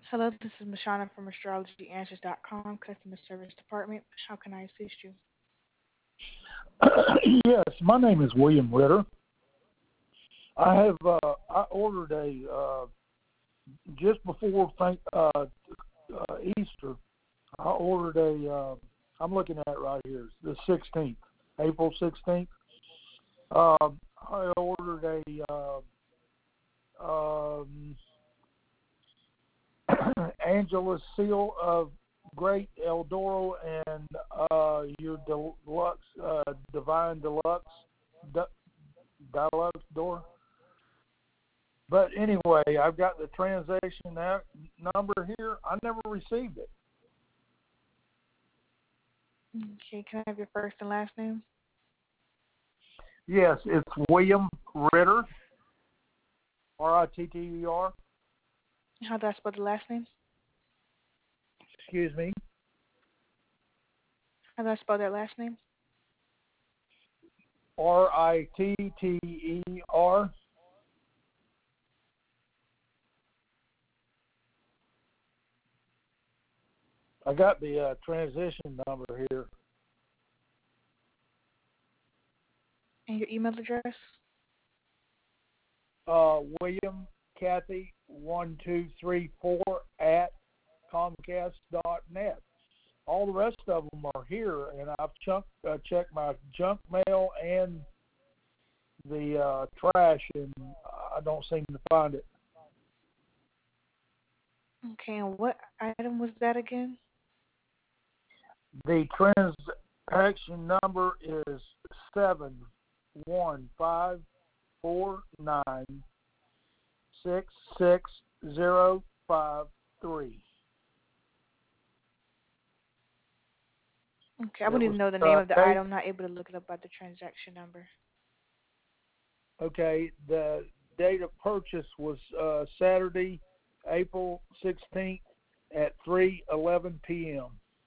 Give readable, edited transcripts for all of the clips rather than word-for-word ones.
Hello, this is Mashana from AstrologyAnswers.com, customer service department. How can I assist you? Yes, my name is William Ritter. I ordered a just before Easter. I ordered I'm looking at it right here. It's the 16th, April 16th. I ordered a um, Angela Seal of Great Eldoro and your deluxe Divine Deluxe Deluxe door. But anyway, I've got the transaction number here. I never received it. Okay, can I have your first and last name? Yes, it's William Ritter, Ritter. How do I spell the last name? Excuse me. How do I spell that last name? Ritter. I got the transition number here. And your email address? William Kathy 1234 at Comcast.net. All the rest of them are here, and I've checked my junk mail and the trash, and I don't seem to find it. Okay, and what item was that again? The transaction number is 71549666053. Okay, I It wouldn't even was know the name of the date. item. I'm not able to look it up by the transaction number. Okay, the date of purchase was Saturday, April 16th at 3:11 p.m.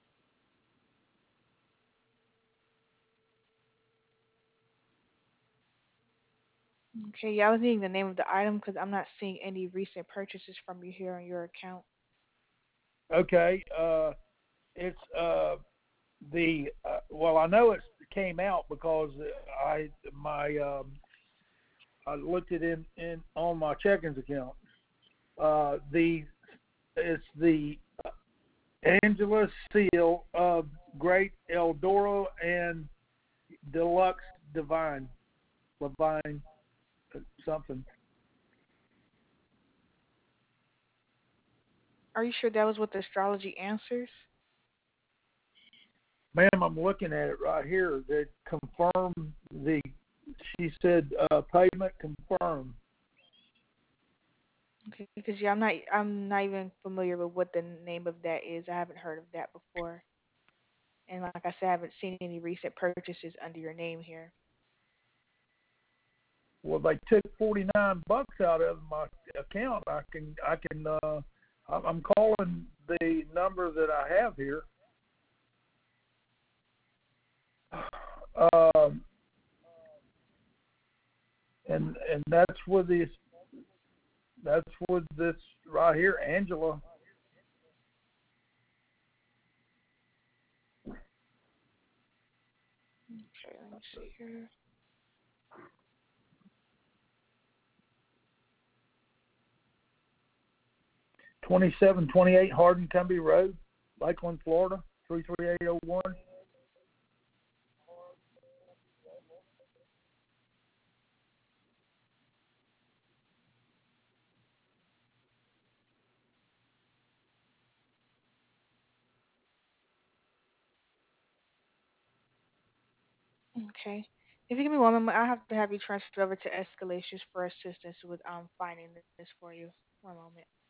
Okay, yeah, I was needing the name of the item because I'm not seeing any recent purchases from you here on your account. Okay, it's the well, I know it came out because my I looked it in on my checkings account. The It's the Angela Seal of Great Eldoro and Deluxe Divine something. Are you sure that was with the Astrology Answers? Ma'am, I'm looking at it right here. That confirmed the. She said payment confirmed. Okay, because yeah, I'm not even familiar with what the name of that is. I haven't heard of that before. And like I said, I haven't seen any recent purchases under your name here. Well, they took $49 out of my account. I'm calling the number that I have here. Um, and that's with this right here, Angela. Okay, let me see here. 2728 Hardin Cumbie Road, Lakeland, Florida, 33801. Okay. If you give me one moment, I have to have you transferred over to escalations for assistance with finding this for you. One moment.